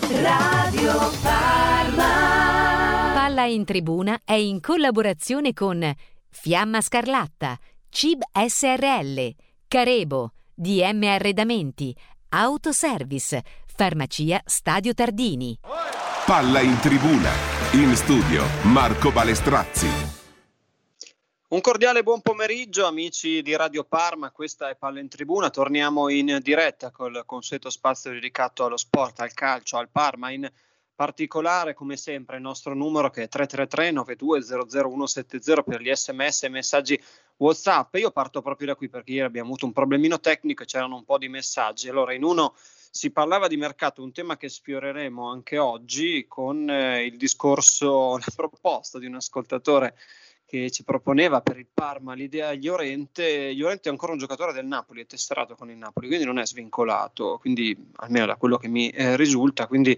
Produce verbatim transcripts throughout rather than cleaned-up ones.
Radio Parma. Palla in Tribuna è in collaborazione con Fiamma Scarlatta, C I B S R L, Carebo, D M Arredamenti, Autoservice, Farmacia Stadio Tardini. Palla in Tribuna, in studio Marco Balestrazzi. Un cordiale buon pomeriggio amici di Radio Parma, questa è Palla in Tribuna, torniamo in diretta col consueto spazio dedicato allo sport, al calcio, al Parma, in particolare come sempre il nostro numero che è tre tre tre nove due zero zero uno sette zero per gli sms e messaggi WhatsApp. Io parto proprio da qui perché ieri abbiamo avuto un problemino tecnico e c'erano un po' di messaggi. Allora, in uno si parlava di mercato, un tema che sfioreremo anche oggi con eh, il discorso, la proposta di un ascoltatore che ci proponeva per il Parma l'idea di Llorente. Llorente è ancora un giocatore del Napoli, è tesserato con il Napoli, quindi non è svincolato, quindi almeno da quello che mi eh, risulta, quindi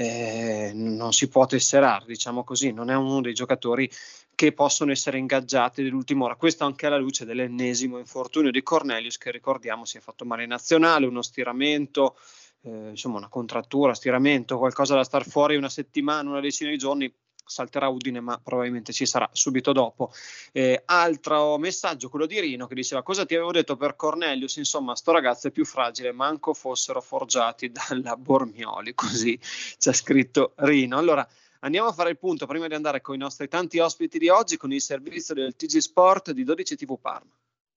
eh, non si può tesserare, diciamo così, non è uno dei giocatori che possono essere ingaggiati dell'ultima ora. Questo anche alla luce dell'ennesimo infortunio di Cornelius, che ricordiamo si è fatto male in nazionale, uno stiramento, eh, insomma una contrattura, stiramento, qualcosa da star fuori una settimana, una decina di giorni. Salterà Udine, ma probabilmente ci sarà subito dopo. Eh, altro messaggio, quello di Rino, che diceva: cosa ti avevo detto per Cornelius, insomma sto ragazzo è più fragile, manco fossero forgiati dalla Bormioli, così ci ha scritto Rino. Allora andiamo a fare il punto prima di andare con i nostri tanti ospiti di oggi, con il servizio del T G Sport di dodici tivù Parma.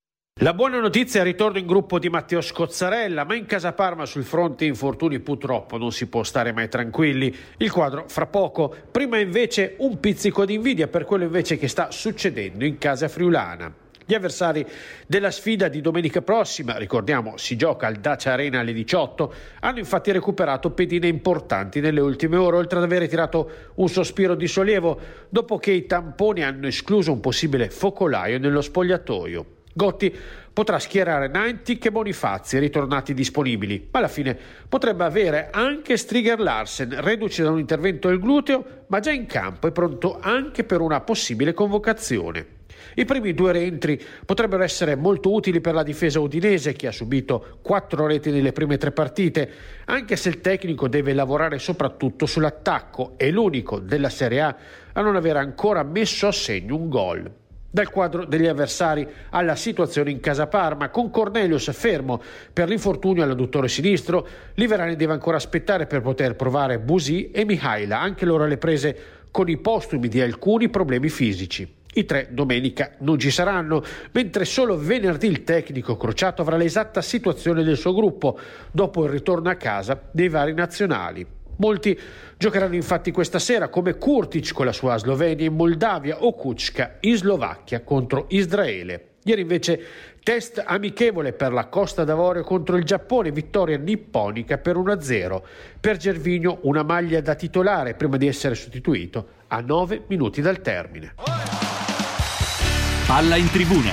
La buona notizia è il ritorno in gruppo di Matteo Scozzarella, ma in casa Parma sul fronte infortuni purtroppo non si può stare mai tranquilli. Il quadro fra poco, prima invece un pizzico di invidia per quello invece che sta succedendo in casa friulana. Gli avversari della sfida di domenica prossima, ricordiamo si gioca al Dacia Arena alle diciotto, hanno infatti recuperato pedine importanti nelle ultime ore, oltre ad aver tirato un sospiro di sollievo dopo che i tamponi hanno escluso un possibile focolaio nello spogliatoio. Gotti potrà schierare Nantic e Bonifazzi, ritornati disponibili, ma alla fine potrebbe avere anche Striger Larsen, reduce da un intervento al gluteo, ma già in campo e pronto anche per una possibile convocazione. I primi due rientri potrebbero essere molto utili per la difesa udinese, che ha subito quattro reti nelle prime tre partite, anche se il tecnico deve lavorare soprattutto sull'attacco, è l'unico della Serie A a non aver ancora messo a segno un gol. Dal quadro degli avversari alla situazione in casa Parma, con Cornelius fermo per l'infortunio all'adduttore sinistro, Liverani deve ancora aspettare per poter provare Busi e Mihaila, anche loro alle prese con i postumi di alcuni problemi fisici. I tre domenica non ci saranno, mentre solo venerdì il tecnico crociato avrà l'esatta situazione del suo gruppo dopo il ritorno a casa dei vari nazionali. Molti giocheranno infatti questa sera, come Kurtic con la sua Slovenia in Moldavia o Kučka in Slovacchia contro Israele. Ieri invece test amichevole per la Costa d'Avorio contro il Giappone, vittoria nipponica per uno a zero. Per Gervinho una maglia da titolare prima di essere sostituito a nove minuti dal termine. Palla in Tribuna.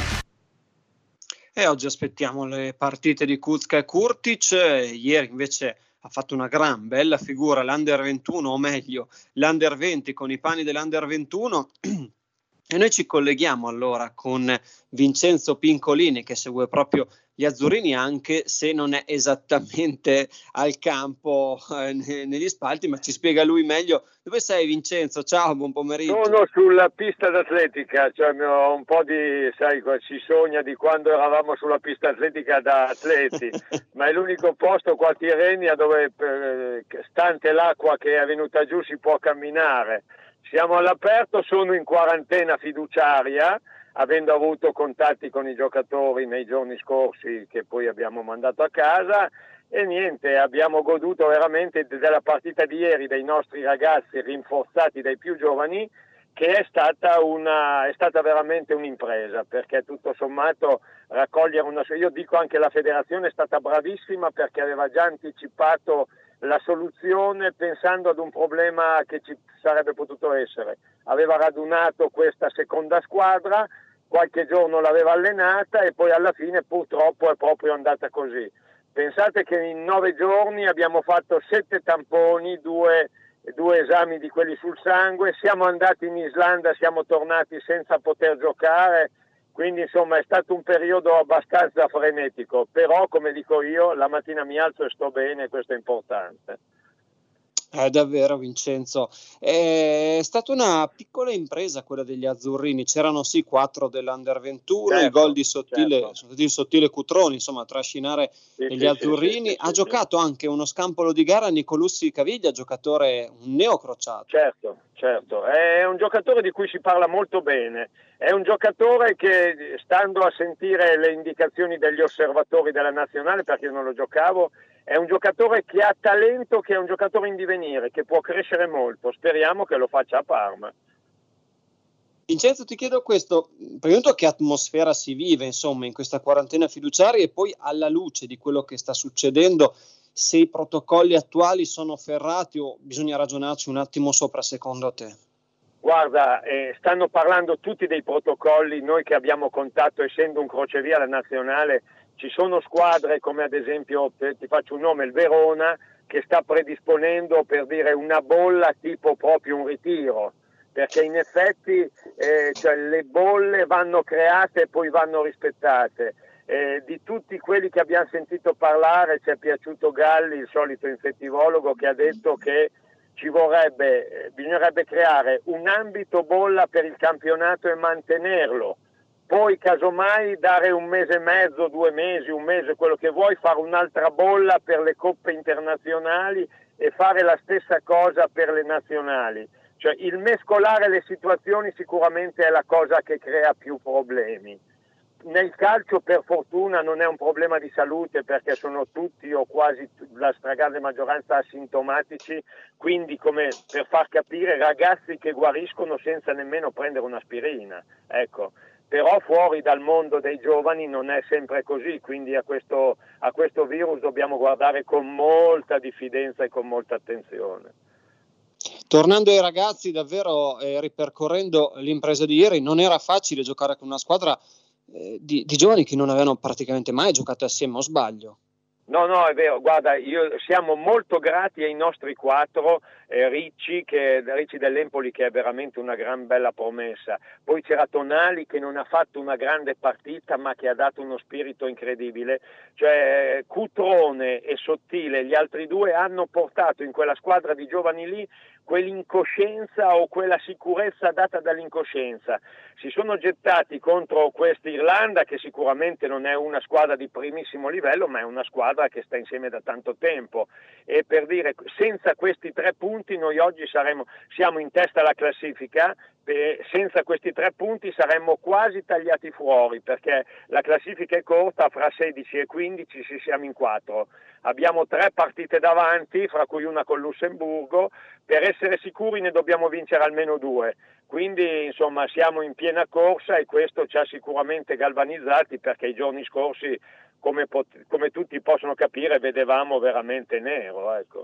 E oggi aspettiamo le partite di Kučka e Kurtic. Ieri invece ha fatto una gran bella figura l'Under ventuno, o meglio l'Under venti con i panni dell'Under ventuno. E noi ci colleghiamo allora con Vincenzo Pincolini, che segue proprio gli azzurrini, anche se non è esattamente al campo eh, negli spalti, ma ci spiega lui meglio. Dove sei, Vincenzo? Ciao, buon pomeriggio. Sono sulla pista d'atletica, cioè ho un po' di, sai, si sogna di quando eravamo sulla pista atletica da atleti, ma è l'unico posto qua a Tirrenia dove, eh, stante l'acqua che è venuta giù, si può camminare. Siamo all'aperto, sono in quarantena fiduciaria, avendo avuto contatti con i giocatori nei giorni scorsi che poi abbiamo mandato a casa, e niente, abbiamo goduto veramente della partita di ieri dei nostri ragazzi rinforzati dai più giovani, che è stata una è stata veramente un'impresa, perché tutto sommato raccogliere una, io dico anche la federazione è stata bravissima, perché aveva già anticipato la soluzione pensando ad un problema che ci sarebbe potuto essere. Aveva radunato questa seconda squadra, qualche giorno l'aveva allenata e poi alla fine purtroppo è proprio andata così. Pensate che in nove giorni abbiamo fatto sette tamponi, due, due esami di quelli sul sangue, siamo andati in Islanda, siamo tornati senza poter giocare, quindi insomma è stato un periodo abbastanza frenetico, però come dico io la mattina mi alzo e sto bene, questo è importante. È davvero, Vincenzo, è stata una piccola impresa quella degli azzurrini, c'erano sì quattro dell'Under ventuno, certo, i gol di Sottile, certo. sottile, Sottile Cutroni, insomma, a trascinare Sì, gli sì, azzurrini. sì, sì, Ha sì, giocato sì. anche uno scampolo di gara Nicolussi Caviglia, giocatore, un neocrociato. Certo, certo, è un giocatore di cui si parla molto bene, è un giocatore che, stando a sentire le indicazioni degli osservatori della nazionale, perché io non lo giocavo, è un giocatore che ha talento, che è un giocatore in divenire, che può crescere molto, speriamo che lo faccia a Parma. Vincenzo, ti chiedo questo, prima di tutto che atmosfera si vive insomma in questa quarantena fiduciaria, e poi alla luce di quello che sta succedendo, se i protocolli attuali sono ferrati o bisogna ragionarci un attimo sopra secondo te? Guarda, eh, stanno parlando tutti dei protocolli, noi che abbiamo contatto, essendo un crocevia la nazionale, ci sono squadre come ad esempio, ti faccio un nome, il Verona, che sta predisponendo, per dire, una bolla tipo proprio un ritiro, perché in effetti eh, cioè, le bolle vanno create e poi vanno rispettate. Eh, di tutti quelli che abbiamo sentito parlare ci è piaciuto Galli, il solito infettivologo, che ha detto che ci vorrebbe, eh, bisognerebbe creare un ambito bolla per il campionato e mantenerlo, poi casomai dare un mese e mezzo, due mesi, un mese, quello che vuoi, fare un'altra bolla per le coppe internazionali e fare la stessa cosa per le nazionali. Cioè il mescolare le situazioni sicuramente è la cosa che crea più problemi. Nel calcio per fortuna non è un problema di salute, perché sono tutti o quasi la stragrande maggioranza asintomatici, quindi, come per far capire, ragazzi che guariscono senza nemmeno prendere un'aspirina, ecco. Però fuori dal mondo dei giovani non è sempre così, quindi a questo, a questo virus dobbiamo guardare con molta diffidenza e con molta attenzione. Tornando ai ragazzi, davvero eh, ripercorrendo l'impresa di ieri, non era facile giocare con una squadra eh, di, di giovani che non avevano praticamente mai giocato assieme, o sbaglio? No, no, è vero, guarda, io, siamo molto grati ai nostri quattro, eh, Ricci, che, Ricci dell'Empoli, che è veramente una gran bella promessa, poi c'era Tonali che non ha fatto una grande partita ma che ha dato uno spirito incredibile, cioè Cutrone e Sottile, gli altri due, hanno portato in quella squadra di giovani lì quell'incoscienza o quella sicurezza data dall'incoscienza. Si sono gettati contro questa Irlanda, che sicuramente non è una squadra di primissimo livello, ma è una squadra che sta insieme da tanto tempo, e per dire, senza questi tre punti noi oggi saremmo, siamo in testa alla classifica, e senza questi tre punti saremmo quasi tagliati fuori, perché la classifica è corta, fra sedici e quindici ci siamo in quattro. Abbiamo tre partite davanti, fra cui una con Lussemburgo, per essere sicuri ne dobbiamo vincere almeno due, quindi insomma siamo in piena corsa e questo ci ha sicuramente galvanizzati, perché i giorni scorsi, come, pot- come tutti possono capire, vedevamo veramente nero, ecco.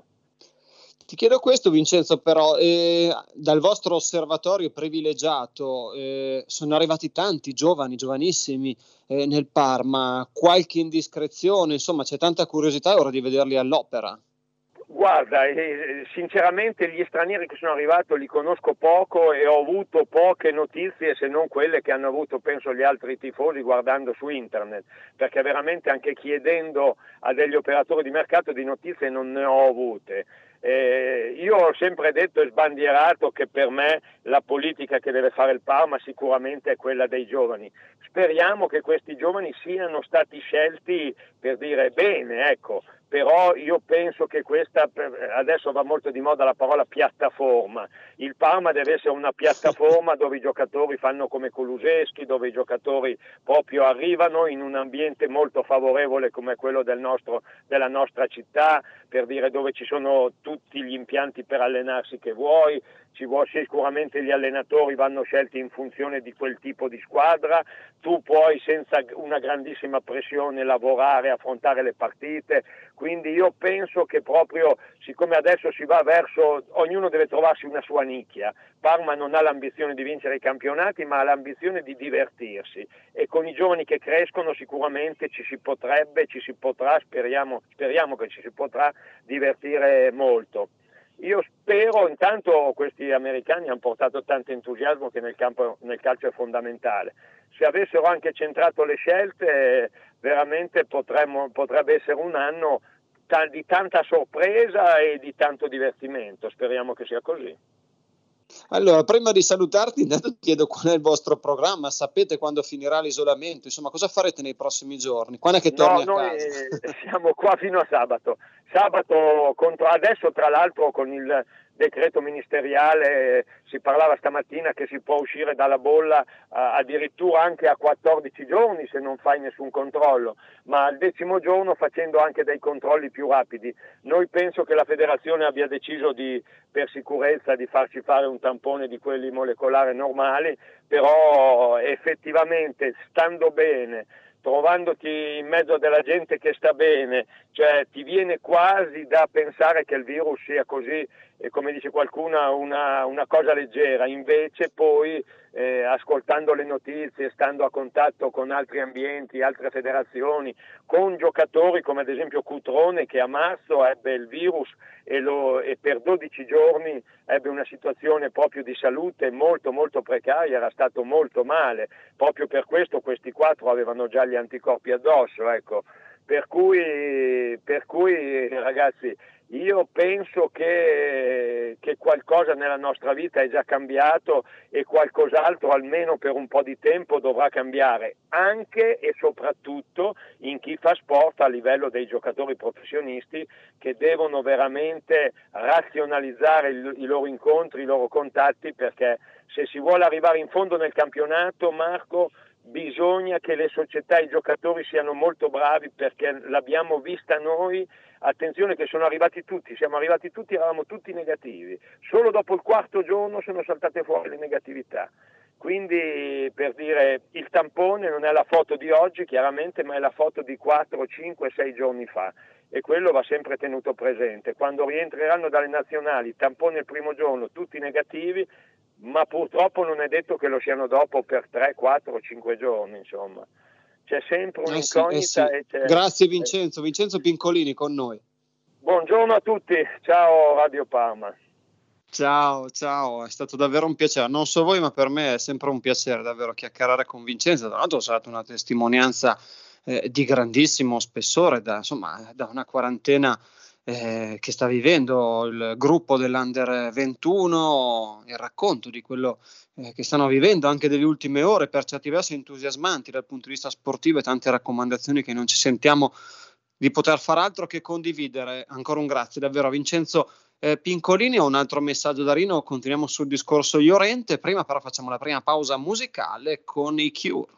Ti chiedo questo, Vincenzo, però eh, dal vostro osservatorio privilegiato eh, sono arrivati tanti giovani, giovanissimi eh, nel Parma, qualche indiscrezione, insomma c'è tanta curiosità ora di vederli all'opera. Guarda, eh, sinceramente gli stranieri che sono arrivati li conosco poco e ho avuto poche notizie, se non quelle che hanno avuto, penso, gli altri tifosi guardando su internet, perché veramente anche chiedendo a degli operatori di mercato di notizie non ne ho avute. Eh, io ho sempre detto e sbandierato che per me la politica che deve fare il Parma sicuramente è quella dei giovani. Speriamo che questi giovani siano stati scelti, per dire, bene, ecco. Però io penso che questa, adesso va molto di moda la parola piattaforma, il Parma deve essere una piattaforma dove i giocatori fanno come Kulusevski, dove i giocatori proprio arrivano in un ambiente molto favorevole come quello del nostro, della nostra città, per dire, dove ci sono tutti gli impianti per allenarsi che vuoi, ci vuole, sicuramente gli allenatori vanno scelti in funzione di quel tipo di squadra, tu puoi senza una grandissima pressione lavorare, affrontare le partite, quindi io penso che proprio, siccome adesso si va verso, ognuno deve trovarsi una sua nicchia, Parma non ha l'ambizione di vincere i campionati ma ha l'ambizione di divertirsi, e con i giovani che crescono sicuramente ci si potrebbe, ci si potrà, speriamo, speriamo che ci si potrà divertire molto. Io spero, intanto questi americani hanno portato tanto entusiasmo che nel, campo, nel calcio è fondamentale. Se avessero anche centrato le scelte, veramente potremmo, potrebbe essere un anno ta- di tanta sorpresa e di tanto divertimento. Speriamo che sia così. Allora, prima di salutarti, intanto ti chiedo qual è il vostro programma, sapete quando finirà l'isolamento, insomma, cosa farete nei prossimi giorni? Quando è che torni no, a noi casa? Siamo qua fino a sabato. Sabato contro, adesso tra l'altro con il decreto ministeriale si parlava stamattina che si può uscire dalla bolla uh, addirittura anche a quattordici giorni se non fai nessun controllo, ma al decimo giorno facendo anche dei controlli più rapidi. Noi penso che la federazione abbia deciso di, per sicurezza, di farci fare un tampone di quelli molecolari normali, però effettivamente stando bene, trovandoti in mezzo della gente che sta bene, cioè ti viene quasi da pensare che il virus sia così, eh, come dice qualcuno, una, una cosa leggera. Invece poi eh, ascoltando le notizie, stando a contatto con altri ambienti, altre federazioni, con giocatori come ad esempio Cutrone, che a marzo ebbe il virus e, lo, e per dodici giorni ebbe una situazione proprio di salute molto molto precaria, era stato molto male, proprio per questo questi quattro avevano già gli anticorpi addosso, ecco. Per cui, per cui ragazzi, io penso che, che qualcosa nella nostra vita è già cambiato e qualcos'altro almeno per un po' di tempo dovrà cambiare, anche e soprattutto in chi fa sport a livello dei giocatori professionisti, che devono veramente razionalizzare il, i loro incontri, i loro contatti, perché se si vuole arrivare in fondo nel campionato, Marco, bisogna che le società e i giocatori siano molto bravi, perché l'abbiamo vista noi. Attenzione che sono arrivati tutti, siamo arrivati tutti, eravamo tutti negativi, solo dopo il quarto giorno sono saltate fuori le negatività. Quindi, per dire, il tampone non è la foto di oggi chiaramente, ma è la foto di quattro, cinque, sei giorni fa, e quello va sempre tenuto presente. Quando rientreranno dalle nazionali, tampone il primo giorno, tutti negativi, ma purtroppo non è detto che lo siano dopo per tre, quattro, cinque giorni, insomma. C'è sempre un'incognita. Eh sì, eh sì. E c'è... Grazie Vincenzo, Vincenzo Pincolini con noi. Buongiorno a tutti, ciao Radio Parma. Ciao, ciao, è stato davvero un piacere, non so voi ma per me è sempre un piacere davvero chiacchierare con Vincenzo, tra l'altro è stata una testimonianza eh, di grandissimo spessore, da, insomma da una quarantena eh, che sta vivendo il gruppo dell'Under ventuno, il racconto di quello eh, che stanno vivendo anche delle ultime ore, per certi versi entusiasmanti dal punto di vista sportivo, e tante raccomandazioni che non ci sentiamo di poter far altro che condividere. Ancora un grazie davvero a Vincenzo eh, Pincolini. Ho un altro messaggio da Rino, continuiamo sul discorso Llorente, prima però facciamo la prima pausa musicale con i Cure.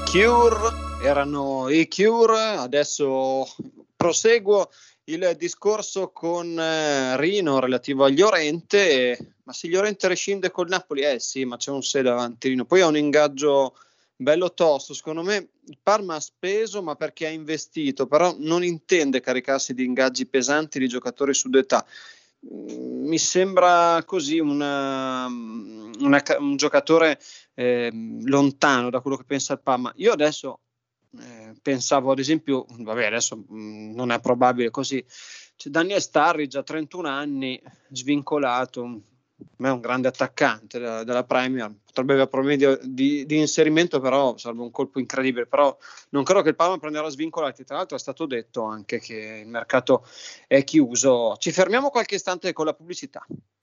Cure, erano i Cure. Adesso proseguo il discorso con eh, Rino relativo a Llorente. Ma se Llorente rescinde col Napoli, eh sì, ma c'è un se davanti, Rino. Poi ha un ingaggio bello tosto. Secondo me il Parma ha speso, ma perché ha investito, però non intende caricarsi di ingaggi pesanti di giocatori su d'età. Mi sembra così una, una, un giocatore eh, lontano da quello che pensa il Parma. Io adesso eh, pensavo ad esempio, vabbè adesso mh, non è probabile così, c'è Daniel Sturridge a trentuno anni, svincolato, è un grande attaccante della, della Premier, potrebbe avere problemi di, di, di inserimento, però sarebbe un colpo incredibile, però non credo che il Parma prenderà svincolati. Tra l'altro è stato detto anche che il mercato è chiuso. Ci fermiamo qualche istante con la pubblicità.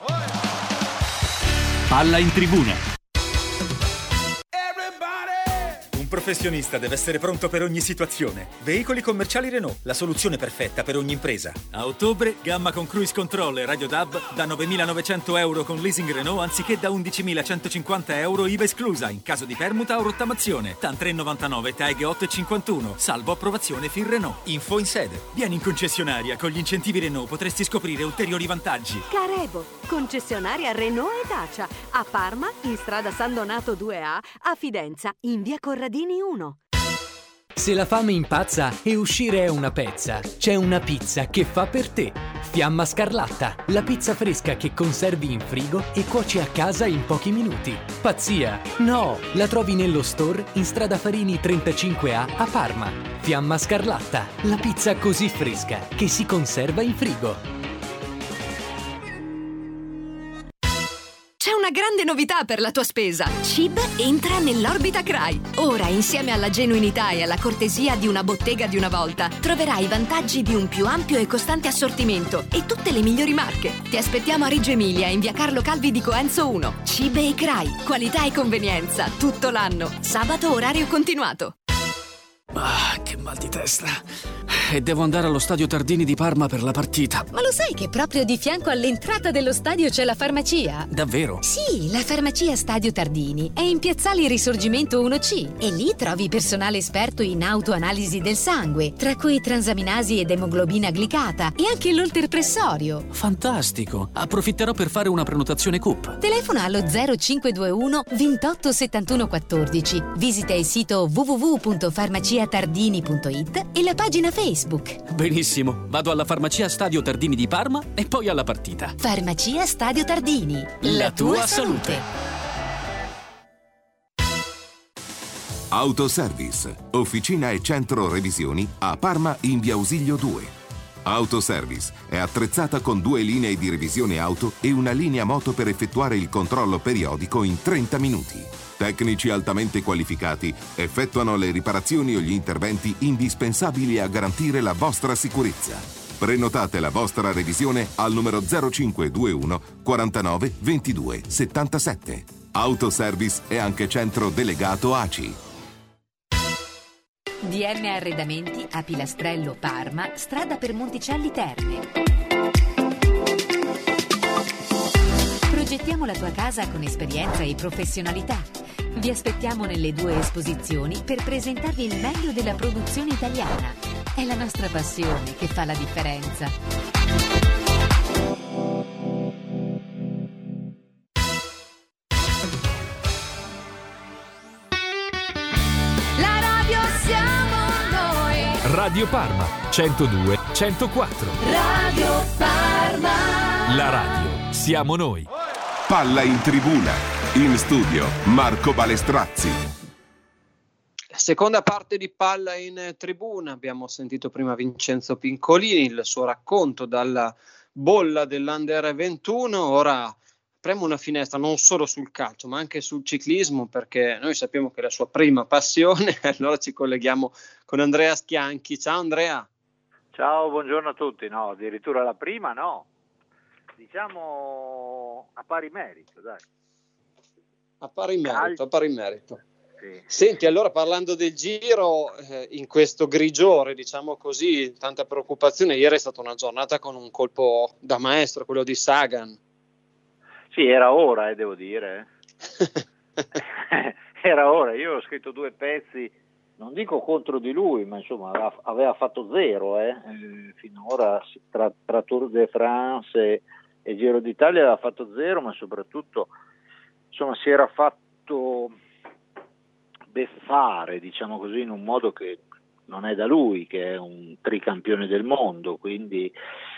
Palla in tribuna. Un professionista deve essere pronto per ogni situazione. Veicoli commerciali Renault, la soluzione perfetta per ogni impresa. A ottobre, gamma con cruise control e radio D A B da novemilanovecento euro con leasing Renault anziché da undicimilacentocinquanta euro I V A esclusa in caso di permuta o rottamazione. TAN tre virgola novantanove, TAG otto virgola cinquantuno, salvo approvazione Fin Renault. Info in sede. Vieni in concessionaria, con gli incentivi Renault potresti scoprire ulteriori vantaggi. Carebo, concessionaria Renault e Dacia. A Parma, in strada San Donato due A, a Fidenza, in via Corradini uno. Se la fame impazza e uscire è una pezza, c'è una pizza che fa per te. Fiamma Scarlatta, la pizza fresca che conservi in frigo e cuoci a casa in pochi minuti. Pazzia? No! La trovi nello store in strada Farini trentacinque A a Parma. Fiamma Scarlatta, la pizza così fresca che si conserva in frigo. C'è una grande novità per la tua spesa. C I B entra nell'orbita C R A I. Ora, insieme alla genuinità e alla cortesia di una bottega di una volta, troverai i vantaggi di un più ampio e costante assortimento e tutte le migliori marche. Ti aspettiamo a Reggio Emilia, in via Carlo Calvi di Coenzo uno. C I B e C R A I. Qualità e convenienza tutto l'anno. Sabato orario continuato. Ah, che mal di testa. E devo andare allo stadio Tardini di Parma per la partita. Ma lo sai che proprio di fianco all'entrata dello stadio c'è la farmacia? Davvero? Sì, la farmacia Stadio Tardini è in piazzale Risorgimento uno C e lì trovi personale esperto in autoanalisi del sangue, tra cui transaminasi ed emoglobina glicata e anche l'olterpressorio. Fantastico! Approfitterò per fare una prenotazione C U P. Telefona allo zero cinque due uno ventotto settantuno quattordici, visita il sito w w w punto farmacia tardini punto i t e la pagina Facebook. Benissimo, vado alla farmacia Stadio Tardini di Parma e poi alla partita. Farmacia Stadio Tardini, la, la tua, tua salute. Autoservice, officina e centro revisioni a Parma in via Ausilio due. Autoservice è attrezzata con due linee di revisione auto e una linea moto per effettuare il controllo periodico in trenta minuti. Tecnici altamente qualificati effettuano le riparazioni o gli interventi indispensabili a garantire la vostra sicurezza. Prenotate la vostra revisione al numero zero cinque due uno quarantanove ventidue settantasette. Autoservice è anche centro delegato A C I. D M Arredamenti a Pilastrello Parma, strada per Monticelli Terme. Progettiamo la tua casa con esperienza e professionalità. Vi aspettiamo nelle due esposizioni per presentarvi il meglio della produzione italiana. È la nostra passione che fa la differenza. La radio siamo noi. Radio Parma centodue centoquattro. Radio Parma. La radio siamo noi. Palla in tribuna. In studio Marco Balestrazzi. Seconda parte di Palla in tribuna. Abbiamo sentito prima Vincenzo Pincolini, il suo racconto dalla bolla dell'Under ventuno. Ora apriamo una finestra non solo sul calcio ma anche sul ciclismo, perché noi sappiamo che è la sua prima passione. Allora ci colleghiamo con Andrea Schianchi. Ciao Andrea. Ciao, buongiorno a tutti. No, addirittura la prima no, diciamo a pari merito, dai. A pari merito, a pari merito. Sì. Senti, allora parlando del Giro, eh, in questo grigiore, diciamo così, tanta preoccupazione, ieri è stata una giornata con un colpo da maestro, quello di Sagan. Sì, era ora, eh, devo dire. Era ora, io ho scritto due pezzi non dico contro di lui, ma insomma aveva, aveva fatto zero eh, eh, finora tra, tra Tour de France e, e Giro d'Italia aveva fatto zero, ma soprattutto insomma si era fatto beffare, diciamo così, in un modo che non è da lui, che è un tricampione del mondo, quindi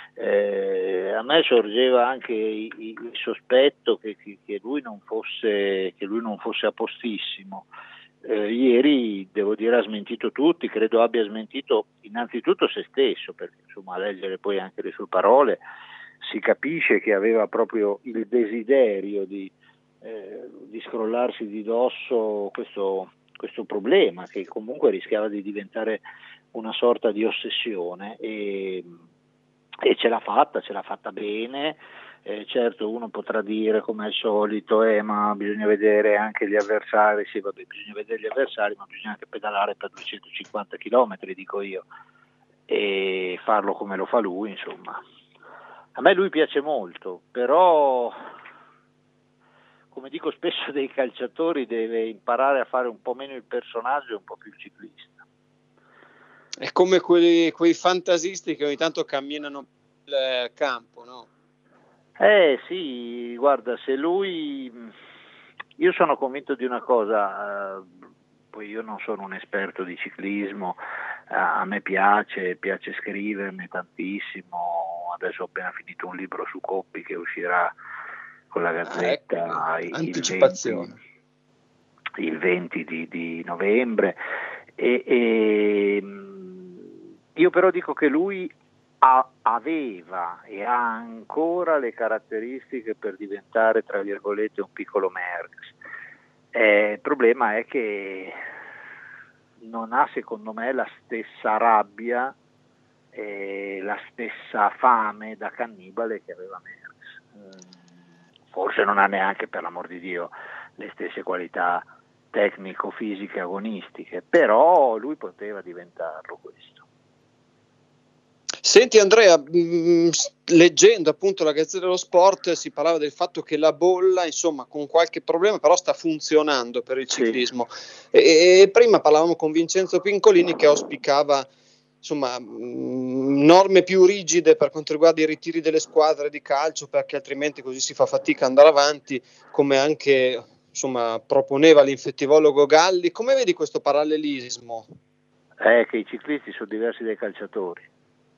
eh, a me sorgeva anche il, il sospetto che, che, che lui non fosse che lui non fosse a postissimo. Eh, ieri, devo dire, ha smentito tutti, credo abbia smentito innanzitutto se stesso, perché insomma a leggere poi anche le sue parole si capisce che aveva proprio il desiderio di, eh, di scrollarsi di dosso questo, questo problema che comunque rischiava di diventare una sorta di ossessione, e, e ce l'ha fatta, ce l'ha fatta bene. Eh, certo, uno potrà dire come al solito eh, ma bisogna vedere anche gli avversari. Sì, vabbè, bisogna vedere gli avversari, ma bisogna anche pedalare per duecentocinquanta chilometri, dico io, e farlo come lo fa lui, insomma. A me lui piace molto, però come dico spesso dei calciatori, deve imparare a fare un po' meno il personaggio e un po' più il ciclista. È come quelli, quei fantasisti che ogni tanto camminano il campo, no? Eh sì, guarda, se lui, io sono convinto di una cosa, eh, poi io non sono un esperto di ciclismo, eh, a me piace, piace scriverne tantissimo, adesso ho appena finito un libro su Coppi che uscirà con la Gazzetta, ah, ecco, il, anticipazione. venti, il venti di, di novembre, e, e io però dico che lui A, aveva e ha ancora le caratteristiche per diventare, tra virgolette, un piccolo Merckx. Eh, il problema è che non ha, secondo me, la stessa rabbia e la stessa fame da cannibale che aveva Merckx. Forse non ha neanche, per l'amor di Dio, le stesse qualità tecnico-fisiche agonistiche, però lui poteva diventarlo questo. Senti Andrea, mh, leggendo appunto la Gazzetta dello Sport si parlava del fatto che la bolla, insomma, con qualche problema però sta funzionando per il ciclismo. Sì. E, e prima parlavamo con Vincenzo Pincolini che auspicava, insomma, mh, norme più rigide per quanto riguarda i ritiri delle squadre di calcio, perché altrimenti così si fa fatica ad andare avanti, come anche, insomma, proponeva l'infettivologo Galli. Come vedi questo parallelismo? È che i ciclisti sono diversi dai calciatori.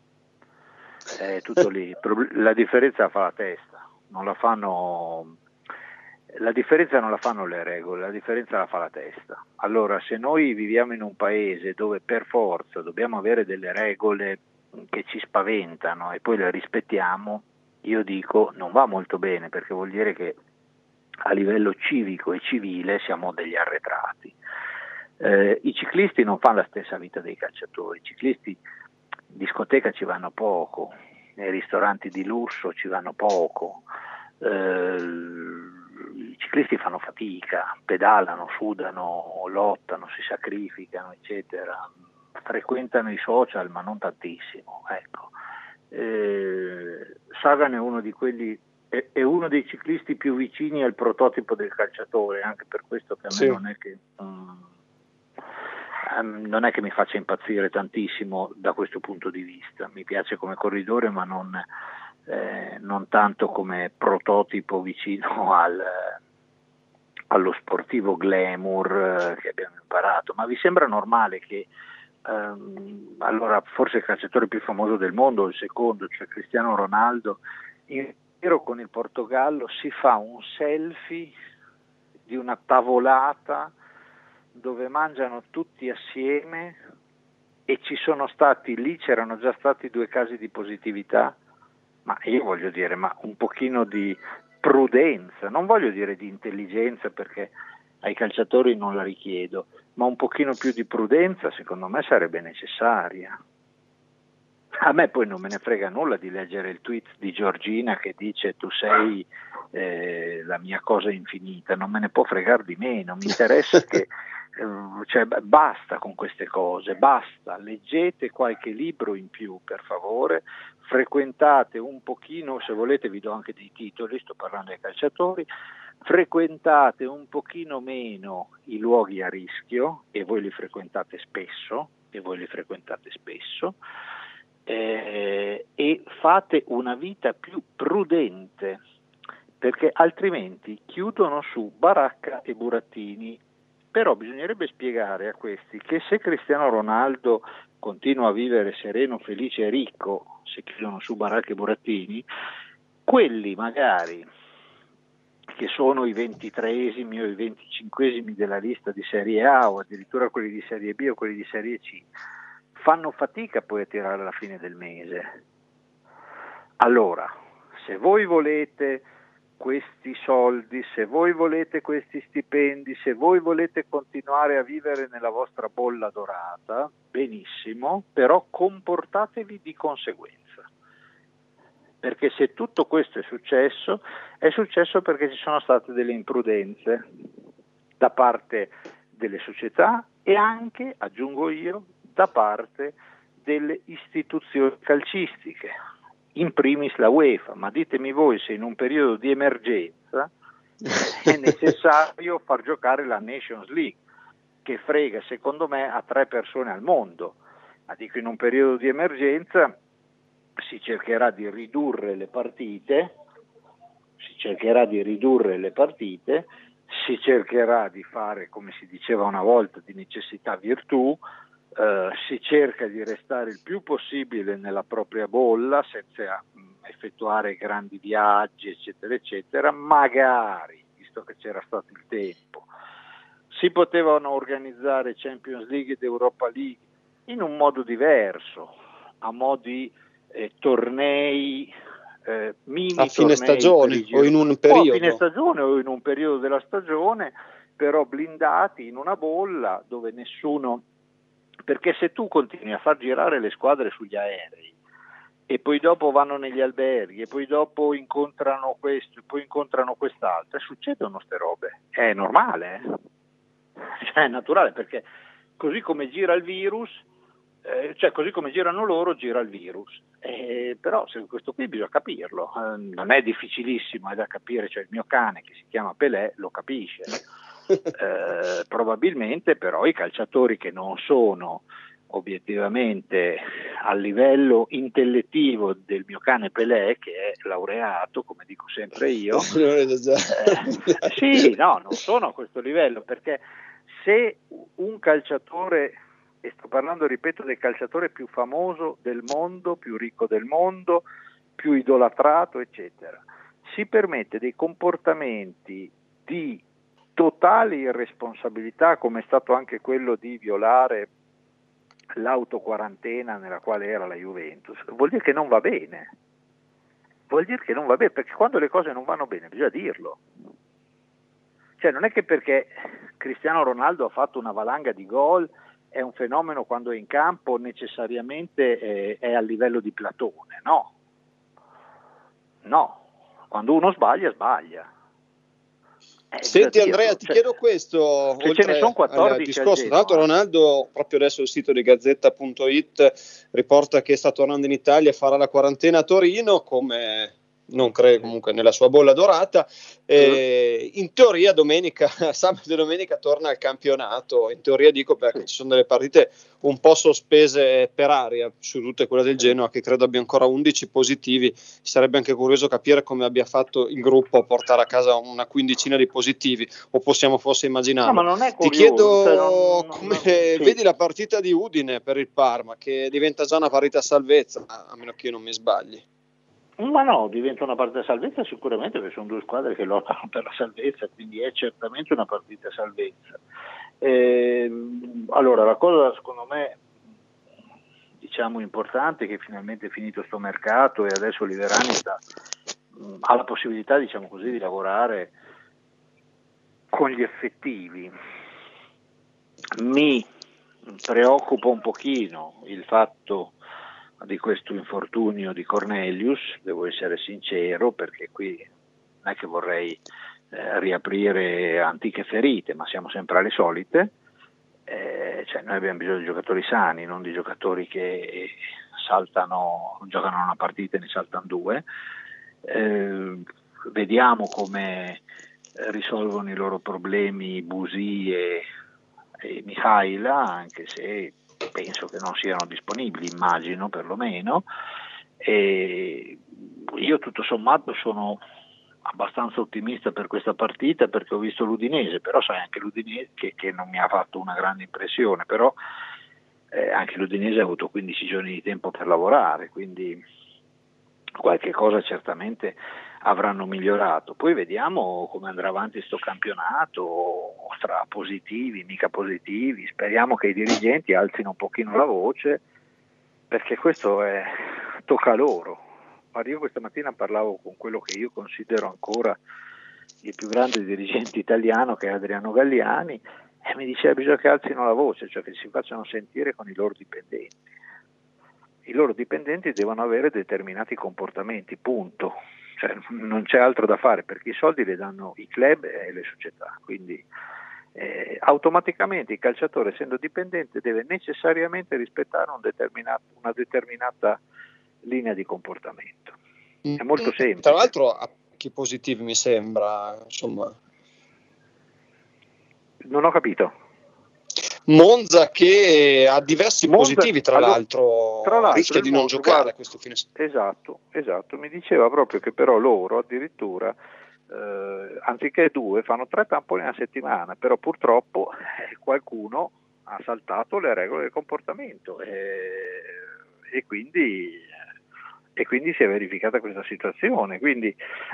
È tutto lì. La differenza la fa la testa, non la fanno, la differenza non la fanno le regole, la differenza la fa la testa. Allora, se noi viviamo in un paese dove per forza dobbiamo avere delle regole che ci spaventano e poi le rispettiamo, io dico non va molto bene, perché vuol dire che a livello civico e civile siamo degli arretrati. Eh, i ciclisti non fanno la stessa vita dei calciatori, i ciclisti in discoteca ci vanno poco, nei ristoranti di lusso ci vanno poco, eh, i ciclisti fanno fatica, pedalano, sudano, lottano, si sacrificano, eccetera, frequentano i social ma non tantissimo, ecco. Eh, Sagan è uno di quelli, è, è uno dei ciclisti più vicini al prototipo del calciatore, anche per questo che a me sì. non è che um, non è che mi faccia impazzire tantissimo da questo punto di vista. Mi piace come corridore, ma non, eh, non tanto come prototipo vicino al, allo sportivo glamour eh, che abbiamo imparato. Ma vi sembra normale che ehm, allora forse il calciatore più famoso del mondo, il secondo, cioè Cristiano Ronaldo, in giro con il Portogallo si fa un selfie di una tavolata dove mangiano tutti assieme e ci sono stati, lì c'erano già stati due casi di positività, ma io voglio dire, ma un pochino di prudenza, non voglio dire di intelligenza perché ai calciatori non la richiedo, ma un pochino più di prudenza secondo me sarebbe necessaria. A me poi non me ne frega nulla di leggere il tweet di Giorgina che dice tu sei eh, la mia cosa infinita, non me ne può fregare di meno, mi interessa che cioè, basta con queste cose, basta, leggete qualche libro in più per favore, frequentate un pochino, se volete vi do anche dei titoli, sto parlando ai calciatori, frequentate un pochino meno i luoghi a rischio, e voi li frequentate spesso, e voi li frequentate spesso, eh, e fate una vita più prudente, perché altrimenti chiudono su baracca e burattini. Però bisognerebbe spiegare a questi che se Cristiano Ronaldo continua a vivere sereno, felice e ricco, se chiudono su baracca e burattini, quelli magari che sono i ventitreesimi o i venticinquesimi della lista di Serie A, o addirittura quelli di Serie B o quelli di Serie C, fanno fatica poi a tirare alla fine del mese. Allora, se voi volete questi soldi, se voi volete questi stipendi, se voi volete continuare a vivere nella vostra bolla dorata, benissimo, però comportatevi di conseguenza. Perché se tutto questo è successo, è successo perché ci sono state delle imprudenze da parte delle società e anche, aggiungo io, da parte delle istituzioni calcistiche. In primis la UEFA, ma ditemi voi se in un periodo di emergenza è necessario far giocare la Nations League, che frega secondo me a tre persone al mondo, ma dico in un periodo di emergenza si cercherà di ridurre le partite, si cercherà di ridurre le partite, si cercherà di fare, come si diceva una volta, di necessità virtù. Uh, si cerca di restare il più possibile nella propria bolla senza mh, effettuare grandi viaggi eccetera eccetera. Magari, visto che c'era stato il tempo, si potevano organizzare Champions League ed Europa League in un modo diverso, a mo' di eh, tornei eh, mini a fine stagione o in un periodo o a fine stagione o in un periodo della stagione, però blindati in una bolla dove nessuno. Perché se tu continui a far girare le squadre sugli aerei e poi dopo vanno negli alberghi e poi dopo incontrano questo e poi incontrano quest'altro, succedono ste robe, è normale, eh? Cioè, è naturale, perché così come gira il virus, eh, cioè così come girano loro, gira il virus, eh, però se questo qui bisogna capirlo, eh, non è difficilissimo, è da capire, cioè il mio cane che si chiama Pelé lo capisce. Eh, probabilmente però i calciatori che non sono obiettivamente a livello intellettivo del mio cane Pelé, che è laureato, come dico sempre io, eh, sì, no, non sono a questo livello, perché se un calciatore, e sto parlando, ripeto, del calciatore più famoso del mondo, più ricco del mondo, più idolatrato, eccetera, si permette dei comportamenti di totale irresponsabilità, come è stato anche quello di violare l'autoquarantena nella quale era la Juventus, vuol dire che non va bene, vuol dire che non va bene, perché quando le cose non vanno bene bisogna dirlo. Cioè non è che perché Cristiano Ronaldo ha fatto una valanga di gol è un fenomeno, quando è in campo necessariamente è, è a livello di Platone, no, no, quando uno sbaglia sbaglia. Eh, Senti Andrea, cioè, ti chiedo questo, se ce ne sono quattordici discorso, tra l'altro Ronaldo, proprio adesso il sito di Gazzetta punto it riporta che sta tornando in Italia, farà la quarantena a Torino, come non credo comunque nella sua bolla dorata, e in teoria domenica, sabato e domenica torna al campionato, in teoria dico perché ci sono delle partite un po' sospese per aria, su tutte quelle del Genoa, che credo abbia ancora undici positivi. Sarebbe anche curioso capire come abbia fatto il gruppo a portare a casa una quindicina di positivi, o possiamo forse immaginarlo. No, ma non è curioso, ti chiedo cioè non, come non, sì. vedi la partita di Udine per il Parma, che diventa già una partita a salvezza, a meno che io non mi sbagli. Ma no, diventa una partita salvezza sicuramente, perché sono due squadre che lottano per la salvezza, quindi è certamente una partita salvezza. Eh, allora, la cosa secondo me, diciamo, importante è che finalmente è finito sto mercato e adesso Liverani sta, ha la possibilità, diciamo così, di lavorare con gli effettivi. Mi preoccupa un pochino il fatto di questo infortunio di Cornelius, devo essere sincero, perché qui non è che vorrei eh, riaprire antiche ferite, ma siamo sempre alle solite, Eh, cioè noi abbiamo bisogno di giocatori sani, non di giocatori che saltano, giocano una partita e ne saltano due. Eh, vediamo come risolvono i loro problemi Busì e, e Mihaila, anche se penso che non siano disponibili, immagino perlomeno. E io tutto sommato sono abbastanza ottimista per questa partita, perché ho visto l'Udinese, però sai anche l'Udinese che, che non mi ha fatto una grande impressione, però eh, anche l'Udinese ha avuto quindici giorni di tempo per lavorare, quindi qualche cosa certamente avranno migliorato. Poi vediamo come andrà avanti sto campionato, tra positivi, mica positivi, speriamo che i dirigenti alzino un pochino la voce, perché questo è, tocca a loro. Io questa mattina parlavo con quello che io considero ancora il più grande dirigente italiano, che è Adriano Galliani, e mi diceva bisogna che alzino la voce, cioè che si facciano sentire con i loro dipendenti. I loro dipendenti devono avere determinati comportamenti, punto. Cioè, non c'è altro da fare, perché i soldi li danno i club e le società, quindi eh, automaticamente il calciatore, essendo dipendente, deve necessariamente rispettare un determinato, una determinata linea di comportamento. È molto semplice. Tra l'altro che positivi mi sembra, insomma. Non ho capito. Monza che ha diversi Monza, positivi, tra allora, l'altro, tra l'altro rischia di non Monza, giocare guarda, questo fine settimana. Esatto, esatto. Mi diceva proprio che però loro addirittura eh, anziché due fanno tre tamponi a settimana, però purtroppo eh, qualcuno ha saltato le regole del comportamento e, e quindi e quindi si è verificata questa situazione. Quindi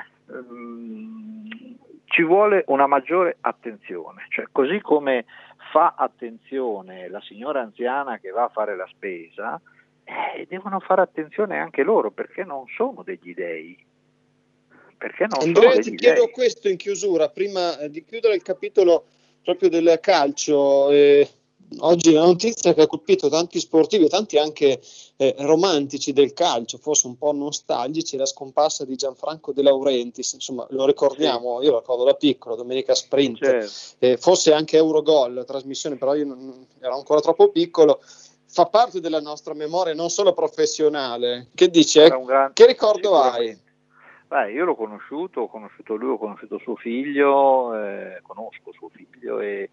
um, ci vuole una maggiore attenzione, cioè così come fa attenzione la signora anziana che va a fare la spesa, eh, devono fare attenzione anche loro, perché non sono degli dei. Perché non Andrea, sono ti degli chiedo dei. questo in chiusura, prima di chiudere il capitolo proprio del calcio. Eh, oggi la notizia che ha colpito tanti sportivi, tanti anche eh, romantici del calcio, forse un po' nostalgici, la scomparsa di Gianfranco De Laurentiis. Insomma, lo ricordiamo, sì. Io lo ricordo da piccolo, Domenica Sprint, certo. eh, forse anche Eurogol, trasmissione, però io non, ero ancora troppo piccolo. Fa parte della nostra memoria non solo professionale. Che dice? Gran... Che ricordo hai? Beh, io l'ho conosciuto, ho conosciuto lui, ho conosciuto suo figlio, eh, conosco suo figlio e,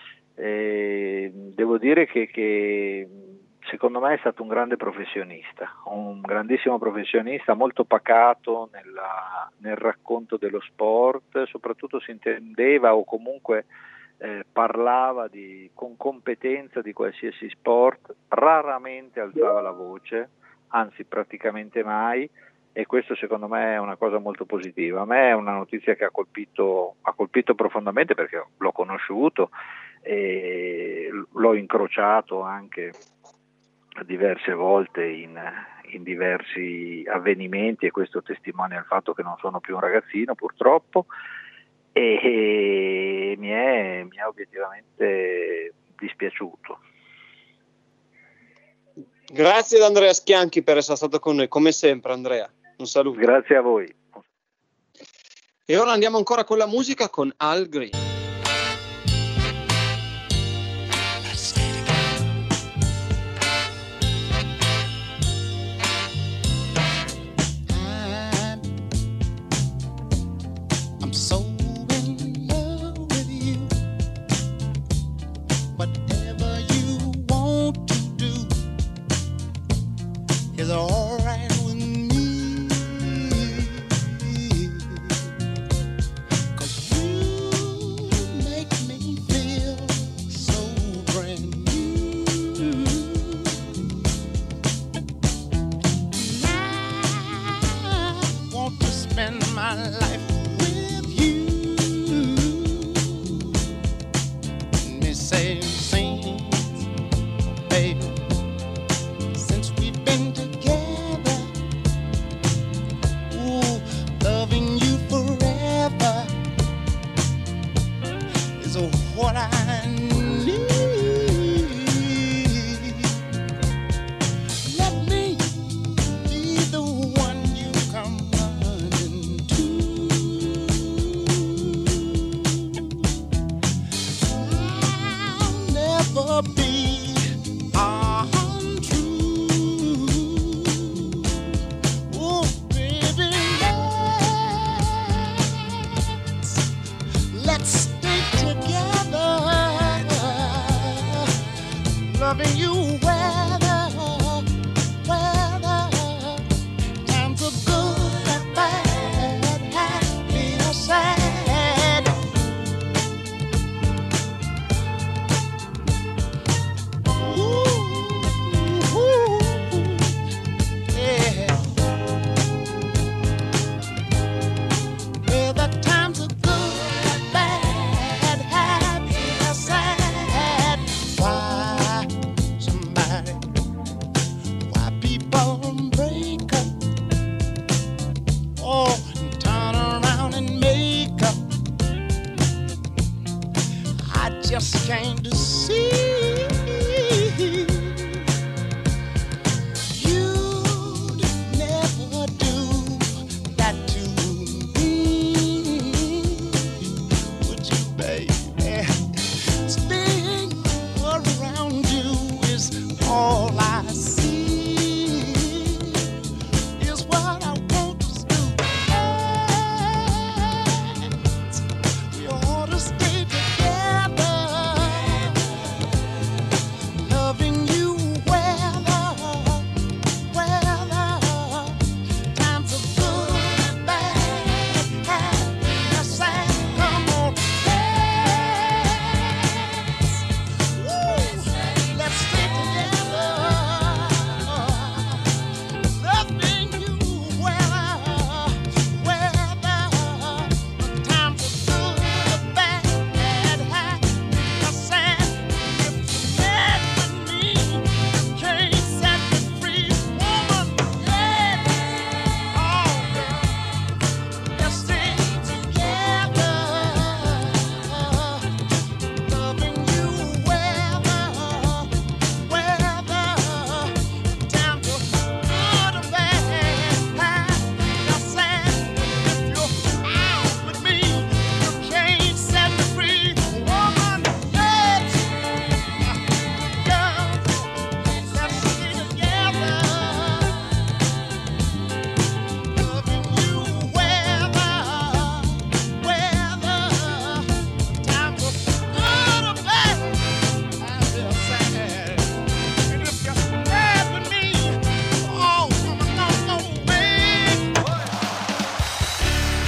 e devo dire che, che secondo me è stato un grande professionista, un grandissimo professionista, molto pacato nella, nel racconto dello sport, soprattutto si intendeva o comunque eh, parlava di, con competenza di qualsiasi sport, raramente alzava la voce, anzi praticamente mai. E questo secondo me è una cosa molto positiva. A me è una notizia che ha colpito, ha colpito profondamente, perché l'ho conosciuto e l'ho incrociato anche diverse volte in, in diversi avvenimenti, e questo testimonia il fatto che non sono più un ragazzino, purtroppo, e, e mi è, mi è obiettivamente dispiaciuto. Grazie ad Andrea Schianchi per essere stato con noi, come sempre Andrea. Un saluto. Grazie a voi. E ora andiamo ancora con la musica con Al Green. I'm so in love with you. Whatever you want to do is all right with me. My life with you. Me say sing, baby, since we've been together. Ooh, loving you forever is what I need. Let me be the one you come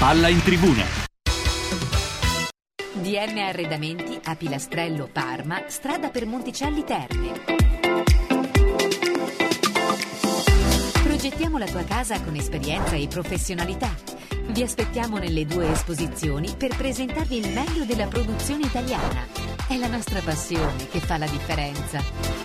Palla in tribuna. D M Arredamenti a Pilastrello Parma, strada per Monticelli Terme. Progettiamo la tua casa con esperienza e professionalità. Vi aspettiamo nelle due esposizioni per presentarvi il meglio della produzione italiana. È la nostra passione che fa la differenza.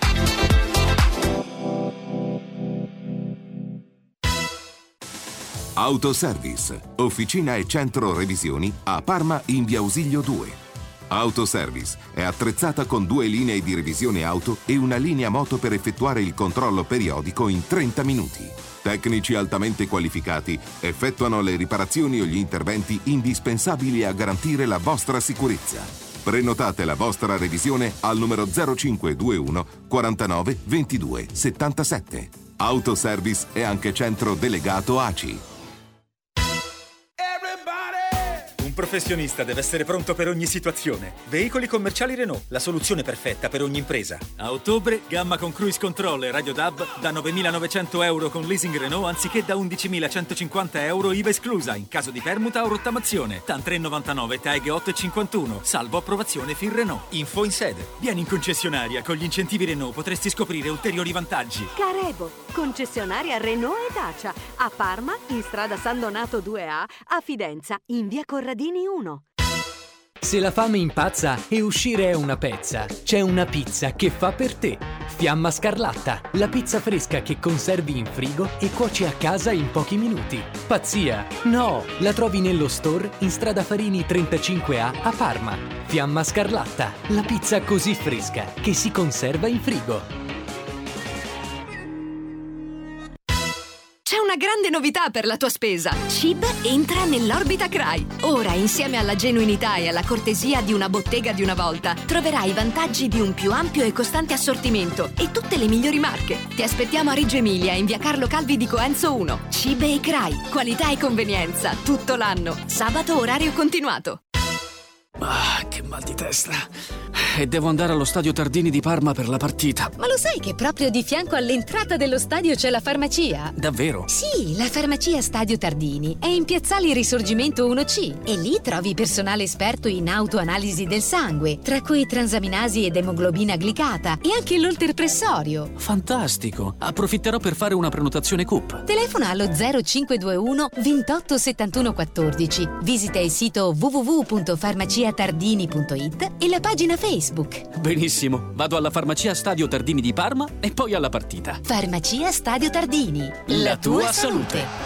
Autoservice, officina e centro revisioni a Parma in via Ausilio due. Autoservice è attrezzata con due linee di revisione auto e una linea moto per effettuare il controllo periodico in trenta minuti. Tecnici altamente qualificati effettuano le riparazioni o gli interventi indispensabili a garantire la vostra sicurezza. Prenotate la vostra revisione al numero zero cinque due uno quarantanove ventidue settantasette. Autoservice è anche centro delegato A C I. Un professionista deve essere pronto per ogni situazione. Veicoli commerciali Renault, la soluzione perfetta per ogni impresa. A ottobre, gamma con cruise control e radio D A B da novemilanovecento euro con leasing Renault anziché da undicimilacentocinquanta euro I V A esclusa in caso di permuta o rottamazione. TAN tre virgola novantanove, TAG otto virgola cinquantuno, salvo approvazione Fin Renault. Info in sede. Vieni in concessionaria, con gli incentivi Renault potresti scoprire ulteriori vantaggi. Carebo, concessionaria Renault e Dacia. A Parma, in strada San Donato due A, a Fidenza, in via Corradini uno. Se la fame impazza e uscire è una pezza, c'è una pizza che fa per te. Fiamma Scarlatta, la pizza fresca che conservi in frigo e cuoci a casa in pochi minuti. Pazzia? No! La trovi nello store in strada Farini trentacinque A a Parma. Fiamma Scarlatta, la pizza così fresca che si conserva in frigo. C'è una grande novità per la tua spesa. C I B entra nell'orbita C R A I. Ora, insieme alla genuinità e alla cortesia di una bottega di una volta, troverai i vantaggi di un più ampio e costante assortimento e tutte le migliori marche. Ti aspettiamo a Reggio Emilia, in via Carlo Calvi di Coenzo uno. C I B e C R A I. Qualità e convenienza tutto l'anno. Sabato orario continuato. Ah, che mal di testa. E devo andare allo stadio Tardini di Parma per la partita. Ma lo sai che proprio di fianco all'entrata dello stadio c'è la farmacia? Davvero? Sì, la farmacia Stadio Tardini è in piazzale Risorgimento uno C e lì trovi personale esperto in autoanalisi del sangue, tra cui transaminasi ed emoglobina glicata e anche l'olterpressorio. Fantastico! Approfitterò per fare una prenotazione C U P. Telefona allo zero cinque due uno ventotto settantuno quattordici. Visita il sito w w w punto farmacia tardini punto i t e la pagina Facebook. Benissimo, vado alla farmacia Stadio Tardini di Parma e poi alla partita. Farmacia Stadio Tardini, la, la tua, tua salute. salute.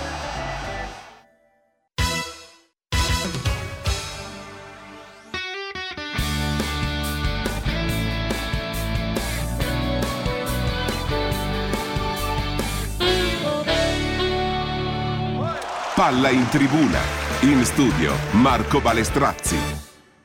Palla in tribuna. In studio Marco Balestrazzi.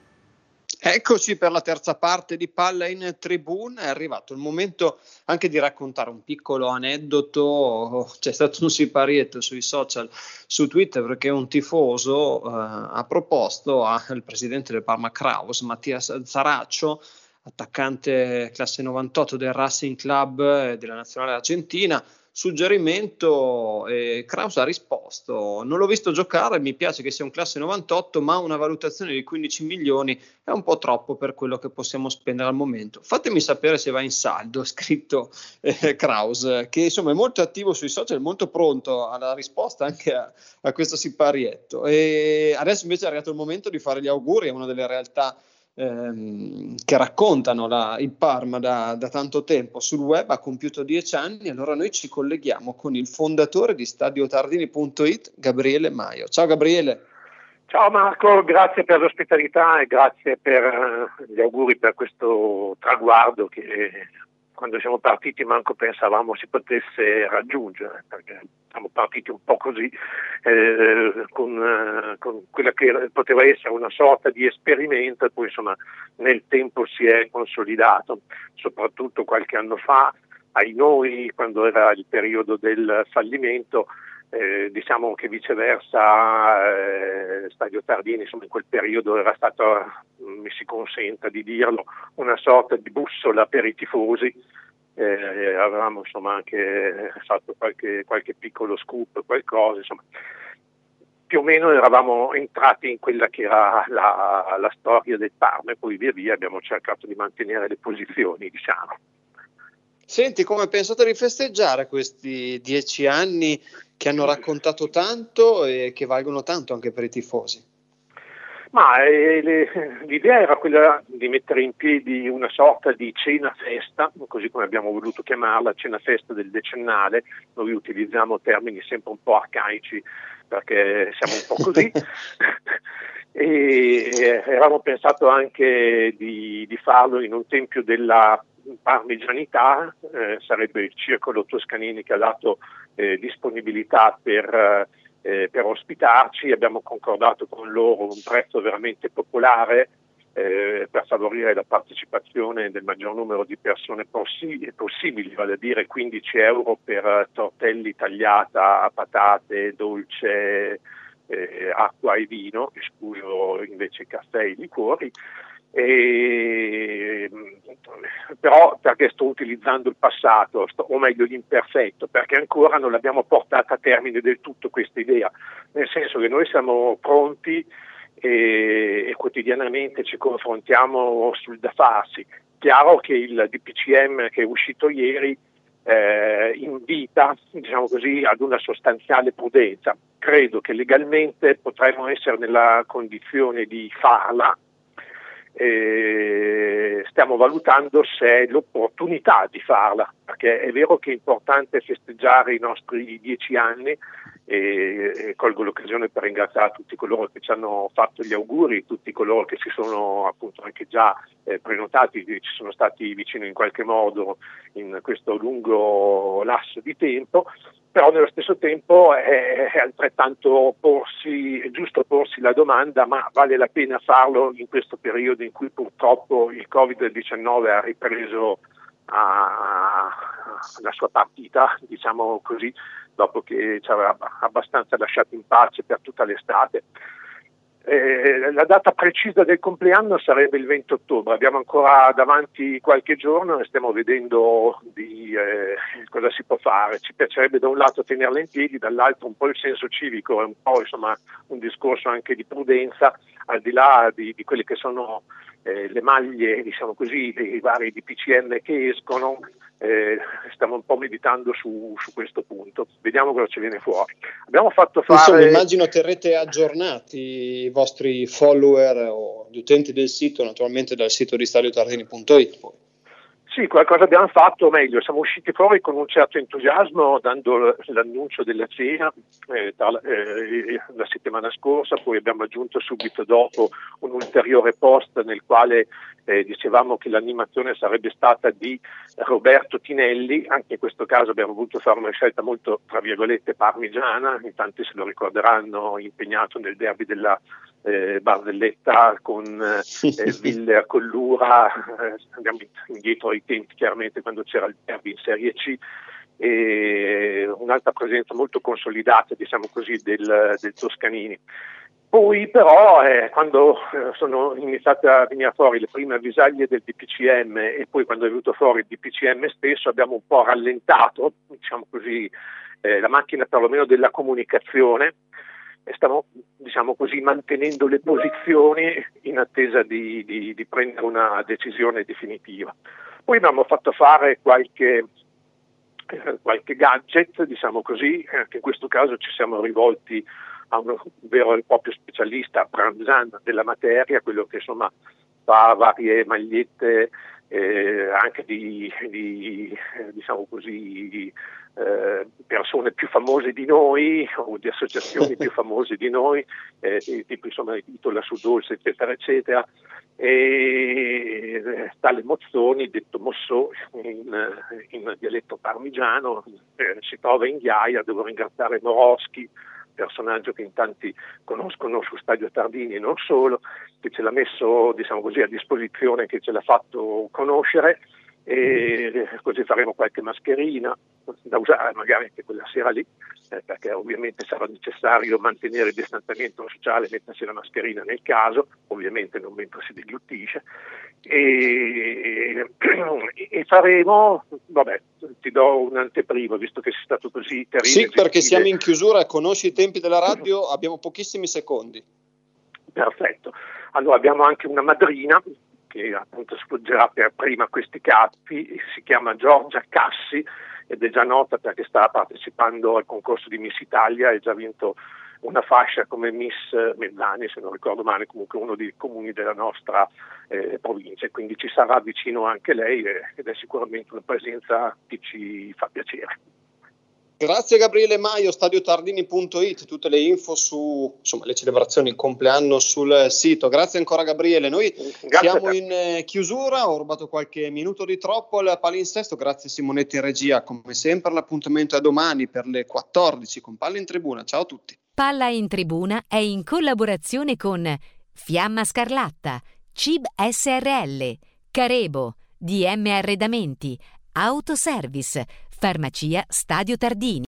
Eccoci per la terza parte di Palla in Tribuna. È arrivato il momento anche di raccontare un piccolo aneddoto. C'è stato un siparietto sui social, su Twitter, perché un tifoso eh, ha proposto al presidente del Parma Kraus, Mattia Zaraccio, attaccante classe novantotto del Racing Club e della nazionale argentina, suggerimento, e Kraus ha risposto: non l'ho visto giocare, mi piace che sia un classe novantotto, ma una valutazione di quindici milioni è un po' troppo per quello che possiamo spendere al momento, fatemi sapere se va in saldo. Ha scritto eh, Kraus, che insomma è molto attivo sui social, molto pronto alla risposta anche a, a questo siparietto. E adesso invece è arrivato il momento di fare gli auguri a una delle realtà Ehm, che raccontano la, il Parma da, da tanto tempo sul web. Ha compiuto dieci anni, allora noi ci colleghiamo con il fondatore di stadio tardini punto i t, Gabriele Maio. Ciao Gabriele. Ciao Marco, grazie per l'ospitalità e grazie per uh, gli auguri per questo traguardo che quando siamo partiti manco pensavamo si potesse raggiungere, perché siamo partiti un po' così eh, con, eh, con quella che poteva essere una sorta di esperimento e poi insomma nel tempo si è consolidato, soprattutto qualche anno fa, ai noi, quando era il periodo del fallimento. Eh, diciamo che viceversa eh, Stadio Tardini insomma in quel periodo era stato, mi si consenta di dirlo, una sorta di bussola per i tifosi. Eh, avevamo insomma anche fatto qualche, qualche piccolo scoop, qualcosa insomma. più o meno eravamo entrati in quella che era la, la storia del Parma, e poi via via abbiamo cercato di mantenere le posizioni, diciamo. Senti, come pensate di festeggiare questi dieci anni che hanno raccontato tanto e che valgono tanto anche per i tifosi? Ma eh, le, l'idea era quella di mettere in piedi una sorta di cena festa, così come abbiamo voluto chiamarla, cena festa del decennale. Noi utilizziamo termini sempre un po' arcaici perché siamo un po' così. E eh, avevamo pensato anche di, di farlo in un tempio della parmigianità, eh, sarebbe il Circolo Toscanini che ha dato eh, disponibilità per, eh, per ospitarci. Abbiamo concordato con loro un prezzo veramente popolare eh, per favorire la partecipazione del maggior numero di persone possi- possibili, vale a dire quindici euro per tortelli tagliata, patate, dolce, eh, acqua e vino, escluso invece caffè e liquori. E, però perché sto utilizzando il passato, sto, o meglio l'imperfetto, perché ancora non l'abbiamo portata a termine del tutto questa idea, nel senso che noi siamo pronti e, e quotidianamente ci confrontiamo sul da farsi. Chiaro che il D P C M che è uscito ieri eh, invita, diciamo così, ad una sostanziale prudenza. Credo che legalmente potremmo essere nella condizione di farla. Eh, stiamo valutando se è l'opportunità di farla, perché è vero che è importante festeggiare i nostri dieci anni e, e colgo l'occasione per ringraziare tutti coloro che ci hanno fatto gli auguri, tutti coloro che si sono appunto anche già eh, prenotati, che ci sono stati vicino in qualche modo in questo lungo lasso di tempo. Però nello stesso tempo è, è altrettanto porsi, è giusto porsi la domanda: ma vale la pena farlo in questo periodo in cui purtroppo il covid diciannove ha ripreso a, la sua partita, diciamo così, dopo che ci aveva abbastanza lasciato in pace per tutta l'estate. Eh, la data precisa del compleanno sarebbe il venti ottobre, abbiamo ancora davanti qualche giorno e stiamo vedendo di eh, cosa si può fare. Ci piacerebbe da un lato tenerla in piedi, dall'altro un po' il senso civico, è un po' insomma un discorso anche di prudenza, al di là di, di quelle che sono eh, le maglie, diciamo così, dei vari D P C M che escono. Eh, stiamo un po' meditando su, su questo punto, vediamo cosa ci viene fuori. Abbiamo fatto fare, insomma, immagino terrete aggiornati i vostri follower o gli utenti del sito, naturalmente dal sito di stadio tardini punto it. Poi sì, qualcosa abbiamo fatto, o meglio, siamo usciti fuori con un certo entusiasmo dando l'annuncio della cena eh, da, eh, la settimana scorsa, poi abbiamo aggiunto subito dopo un ulteriore post nel quale eh, dicevamo che l'animazione sarebbe stata di Roberto Tinelli. Anche in questo caso abbiamo voluto fare una scelta molto, tra virgolette, parmigiana, in tanti se lo ricorderanno impegnato nel derby della Eh, Barzelletta con eh, Viller Collura, eh, andiamo indietro ai tempi chiaramente quando c'era il derby in Serie C, e un'altra presenza molto consolidata, diciamo così, del, del Toscanini. Poi però eh, quando eh, sono iniziate a venire fuori le prime avvisaglie del D P C M e poi quando è venuto fuori il D P C M stesso, abbiamo un po' rallentato, diciamo così, eh, la macchina perlomeno della comunicazione, e stiamo, diciamo così, mantenendo le posizioni in attesa di, di, di prendere una decisione definitiva. Poi abbiamo fatto fare qualche, eh, qualche gadget, diciamo così, anche in questo caso ci siamo rivolti a un vero e proprio specialista, Pranzan della materia, quello che insomma fa varie magliette eh, anche di, di diciamo così, di, Eh, persone più famose di noi o di associazioni più famose di noi, eh, tipo insomma Itola su Dolce eccetera eccetera, e eh, tale Mozzoni, detto Mossò in, in dialetto parmigiano, eh, si trova in Ghiaia. Devo ringraziare Moroschi, personaggio che in tanti conoscono su Stadio Tardini e non solo, che ce l'ha messo, diciamo così, a disposizione, che ce l'ha fatto conoscere, e così faremo qualche mascherina. da usare magari anche quella sera lì, eh, perché ovviamente sarà necessario mantenere il distanziamento sociale, mettersi la mascherina nel caso, ovviamente non mentre si degluttisce, e, e faremo, vabbè, ti do un'anteprima visto che sei stato così carino. Sì, perché siamo in chiusura e conosci i tempi della radio, abbiamo pochissimi secondi. Perfetto, allora abbiamo anche una madrina che appunto sfuggerà per prima questi capi, si chiama Giorgia Cassi ed è già nota perché sta partecipando al concorso di Miss Italia e ha già vinto una fascia come Miss Mezzani, se non ricordo male, comunque uno dei comuni della nostra eh, provincia, quindi ci sarà vicino anche lei eh, ed è sicuramente una presenza che ci fa piacere. Grazie Gabriele Maio, stadio tardini punto it, tutte le info su insomma, le celebrazioni, il compleanno sul sito. Grazie ancora Gabriele, noi Grazie siamo in eh, chiusura, ho rubato qualche minuto di troppo al palinsesto, grazie Simonetti in regia, come sempre l'appuntamento è domani per le quattordici con Palla in Tribuna, ciao a tutti. Palla in Tribuna è in collaborazione con Fiamma Scarlatta, C I B S R L, Carebo, D M Arredamenti, Autoservice, Farmacia Stadio Tardini.